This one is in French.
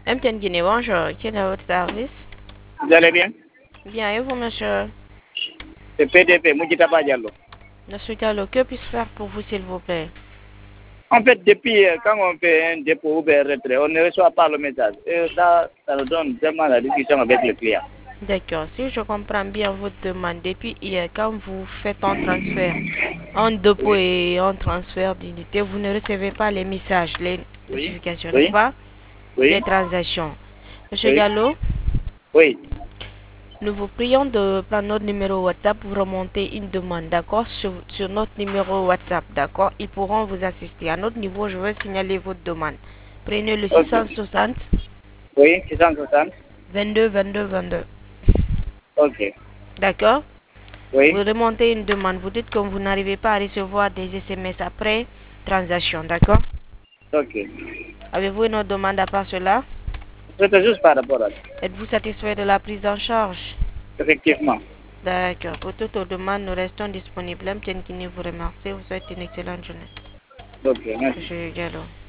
MTN Guinée, bonjour. Quel est votre service? Vous allez bien? Bien, et vous, monsieur? C'est PDP, Moudjitaba Diallo. Monsieur Diallo, que puis-je faire pour vous, s'il vous plaît? En fait, depuis quand on fait un dépôt ou un retrait, on ne reçoit pas le message. Et ça nous donne vraiment la discussion avec le client. D'accord, si je comprends bien votre demande, depuis hier, quand vous faites un transfert, un dépôt Oui, et un transfert d'unité, vous ne recevez pas les messages, les oui, notifications, n'est-ce oui, pas? Des oui, transactions. Monsieur oui, Diallo, oui. nous vous prions de prendre notre numéro WhatsApp pour remonter une demande, d'accord, sur notre numéro WhatsApp, d'accord. Ils pourront vous assister. À notre niveau, je vais signaler votre demande. Prenez le Ok. 660 Oui, 660. 22 22 22. Ok. D'accord? Vous Oui, remontez une demande. Vous dites que vous n'arrivez pas à recevoir des SMS après transaction, d'accord? ok. Avez-vous une autre demande à part cela? C'était juste par rapport à ça. Êtes-vous satisfait de la prise en charge? Effectivement. D'accord. Pour toutes vos demandes, nous restons disponibles. MTN Guinée vous remercie. Vous souhaite une excellente journée. Ok, merci. Monsieur Diallo.